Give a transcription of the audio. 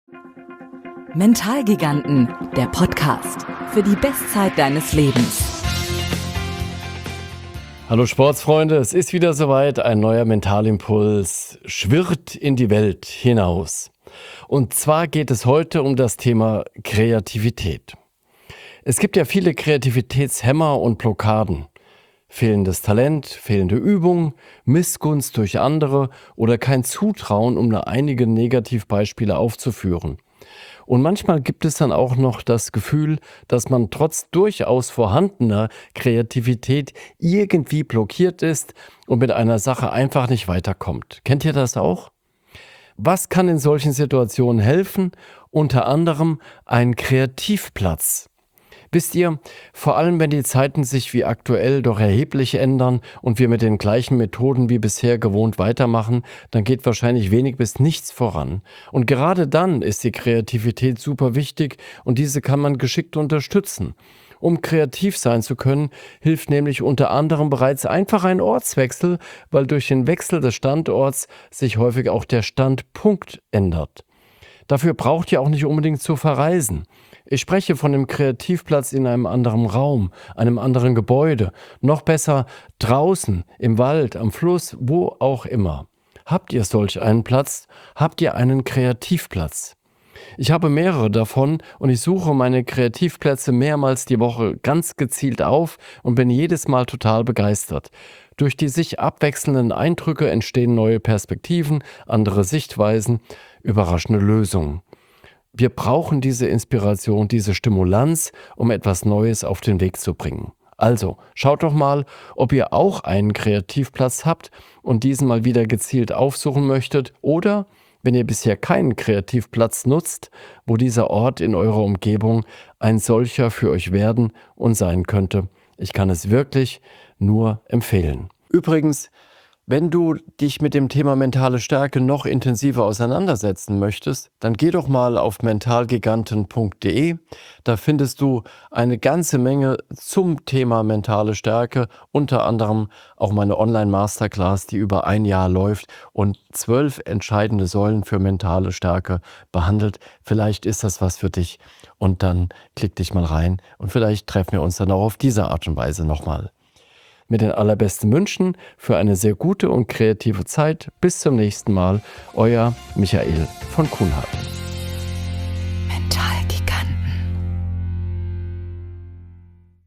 Mentalgiganten, der Podcast für die Bestzeit deines Lebens. Hallo Sportsfreunde, es ist wieder soweit, ein neuer Mentalimpuls schwirrt in die Welt hinaus. Und zwar geht es heute um das Thema Kreativität. Es gibt ja viele Kreativitätshemmer und Blockaden. Fehlendes Talent, fehlende Übung, Missgunst durch andere oder kein Zutrauen, um nur einige Negativbeispiele aufzuführen. Und manchmal gibt es dann auch noch das Gefühl, dass man trotz durchaus vorhandener Kreativität irgendwie blockiert ist und mit einer Sache einfach nicht weiterkommt. Kennt ihr das auch? Was kann in solchen Situationen helfen? Unter anderem ein Kreativplatz. Wisst ihr, vor allem wenn die Zeiten sich wie aktuell doch erheblich ändern und wir mit den gleichen Methoden wie bisher gewohnt weitermachen, dann geht wahrscheinlich wenig bis nichts voran. Und gerade dann ist die Kreativität super wichtig und diese kann man geschickt unterstützen. Um kreativ sein zu können, hilft nämlich unter anderem bereits einfach ein Ortswechsel, weil durch den Wechsel des Standorts sich häufig auch der Standpunkt ändert. Dafür braucht ihr auch nicht unbedingt zu verreisen. Ich spreche von dem Kreativplatz in einem anderen Raum, einem anderen Gebäude, noch besser draußen, im Wald, am Fluss, wo auch immer. Habt ihr solch einen Platz? Habt ihr einen Kreativplatz? Ich habe mehrere davon und ich suche meine Kreativplätze mehrmals die Woche ganz gezielt auf und bin jedes Mal total begeistert. Durch die sich abwechselnden Eindrücke entstehen neue Perspektiven, andere Sichtweisen, überraschende Lösungen. Wir brauchen diese Inspiration, diese Stimulanz, um etwas Neues auf den Weg zu bringen. Also, schaut doch mal, ob ihr auch einen Kreativplatz habt und diesen mal wieder gezielt aufsuchen möchtet oder, wenn ihr bisher keinen Kreativplatz nutzt, wo dieser Ort in eurer Umgebung ein solcher für euch werden und sein könnte. Ich kann es wirklich nur empfehlen. Übrigens, wenn du dich mit dem Thema mentale Stärke noch intensiver auseinandersetzen möchtest, dann geh doch mal auf mentalgiganten.de. Da findest du eine ganze Menge zum Thema mentale Stärke, unter anderem auch meine Online-Masterclass, die über ein Jahr läuft und 12 entscheidende Säulen für mentale Stärke behandelt. Vielleicht ist das was für dich und dann klick dich mal rein und vielleicht treffen wir uns dann auch auf diese Art und Weise nochmal. Mit den allerbesten Wünschen für eine sehr gute und kreative Zeit. Bis zum nächsten Mal. Euer Michael von Kuhnhardt.